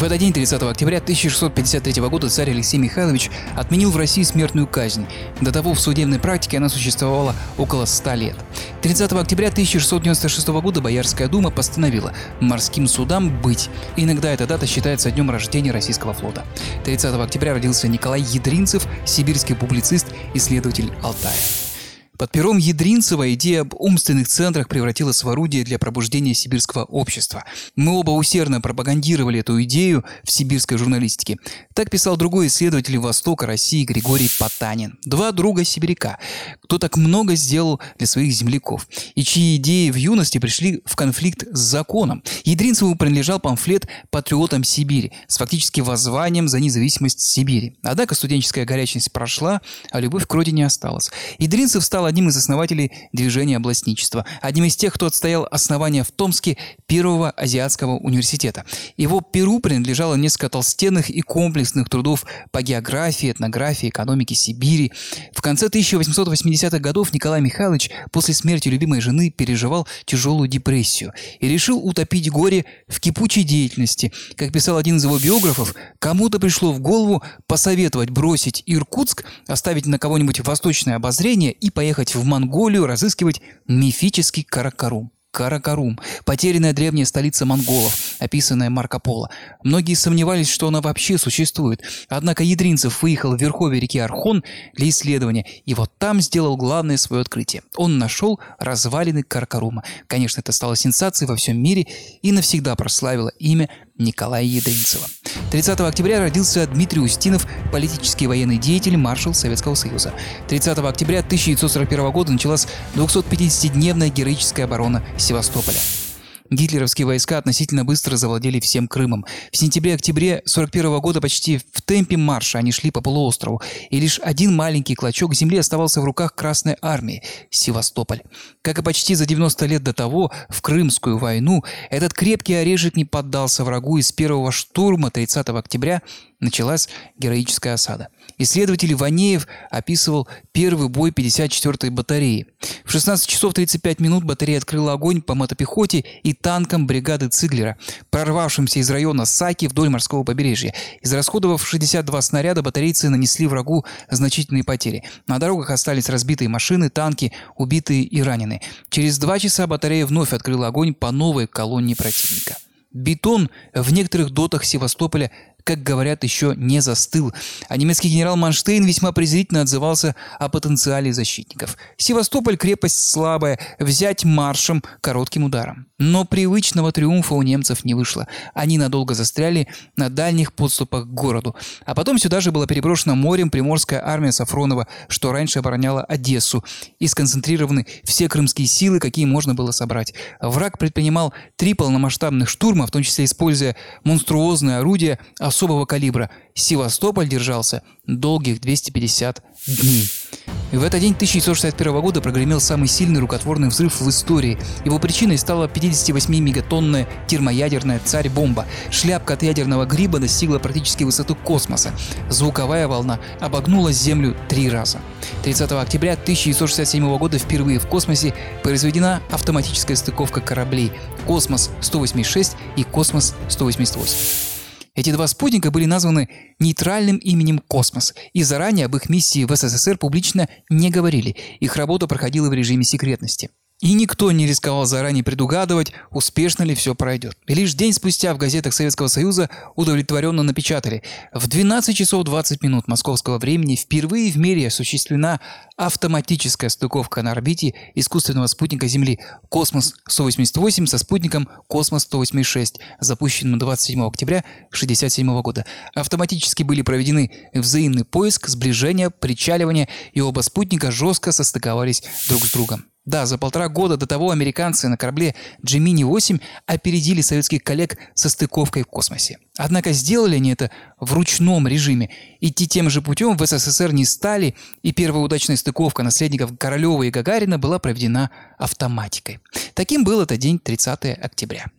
этот день, 30 октября 1653 года, царь Алексей Михайлович отменил в России смертную казнь. До того в судебной практике она существовала около 100 лет. 30 октября 1696 года Боярская дума постановила морским судам быть. Иногда эта дата считается днем рождения российского флота. 30 октября родился Николай Ядринцев, сибирский публицист, исследователь Алтая. Под пером Ядринцева идея об умственных центрах превратилась в орудие для пробуждения сибирского общества. Мы оба усердно пропагандировали эту идею в сибирской журналистике. Так писал другой исследователь Востока России Григорий Потанин. Два друга сибиряка, кто так много сделал для своих земляков, и чьи идеи в юности пришли в конфликт с законом. Ядринцеву принадлежал памфлет «Патриотам Сибири» с фактически воззванием за независимость Сибири. Однако студенческая горячность прошла, а любовь к родине осталась. Ядринцев стал одним из основателей движения областничества, одним из тех, кто отстоял основание в Томске Первого азиатского университета. Его перу принадлежало несколько толстенных и комплексных трудов по географии, этнографии, экономике Сибири. В конце 1880-х годов Николай Михайлович после смерти любимой жены переживал тяжелую депрессию и решил утопить горе в кипучей деятельности. Как писал один из его биографов, кому-то пришло в голову посоветовать бросить Иркутск, оставить на кого-нибудь восточное обозрение и поехать в Монголию разыскивать мифический Каракарум. Каракарум – потерянная древняя столица монголов, описанная Марко Поло. Многие сомневались, что она вообще существует. Однако Ядринцев выехал в верховье реки Архон для исследования, и вот там сделал главное свое открытие. Он нашел развалины Каракарума. Конечно, это стало сенсацией во всем мире и навсегда прославило имя Николая Ядринцева. 30 октября родился Дмитрий Устинов, политический и военный деятель, маршал Советского Союза. 30 октября 1941 года началась 250-дневная героическая оборона Севастополя. Гитлеровские войска относительно быстро завладели всем Крымом. В сентябре-октябре 1941 года почти в темпе марша они шли по полуострову, и лишь один маленький клочок земли оставался в руках Красной армии – Севастополь. Как и почти за 90 лет до того, в Крымскую войну, этот крепкий орешек не поддался врагу, и с первого штурма 30 октября началась героическая осада. Исследователь Ванеев описывал первый бой 54-й батареи. В 16 часов 35 минут батарея открыла огонь по мотопехоте и танкам бригады Циглера, прорвавшимся из района Саки вдоль морского побережья. Израсходовав 62 снаряда, батарейцы нанесли врагу значительные потери. На дорогах остались разбитые машины, танки, убитые и раненые. Через 2 часа батарея вновь открыла огонь по новой колонне противника. Бетон в некоторых дотах Севастополя, как говорят, еще не застыл, а немецкий генерал Манштейн весьма презрительно отзывался о потенциале защитников. Севастополь – крепость слабая, взять маршем, коротким ударом. Но привычного триумфа у немцев не вышло. Они надолго застряли на дальних подступах к городу. А потом сюда же была переброшена морем приморская армия Сафронова, что раньше обороняла Одессу, и сконцентрированы все крымские силы, какие можно было собрать. Враг предпринимал 3 полномасштабных штурма, в том числе используя монструозные орудия особого калибра. Севастополь держался долгих 250 дней. В этот день 1961 года прогремел самый сильный рукотворный взрыв в истории. Его причиной стала 58-мегатонная термоядерная «Царь-бомба». Шляпка от ядерного гриба достигла практически высоты космоса. Звуковая волна обогнула Землю 3 раза. 30 октября 1967 года впервые в космосе произведена автоматическая стыковка кораблей «Космос-186» и «Космос-188». Эти 2 спутника были названы нейтральным именем «Космос», и заранее об их миссии в СССР публично не говорили. Их работа проходила в режиме секретности. И никто не рисковал заранее предугадывать, успешно ли все пройдет. И лишь день спустя в газетах Советского Союза удовлетворенно напечатали: в 12 часов 20 минут московского времени впервые в мире осуществлена автоматическая стыковка на орбите искусственного спутника Земли «Космос-188» со спутником «Космос-186», запущенным 27 октября 1967 года. Автоматически были проведены взаимный поиск, сближение, причаливание, и оба спутника жестко состыковались друг с другом. Да, за 1,5 года до того американцы на корабле Gemini-8 опередили советских коллег со стыковкой в космосе. Однако сделали они это в ручном режиме. Идти тем же путем в СССР не стали, и первая удачная стыковка наследников Королева и Гагарина была проведена автоматикой. Таким был этот день 30 октября.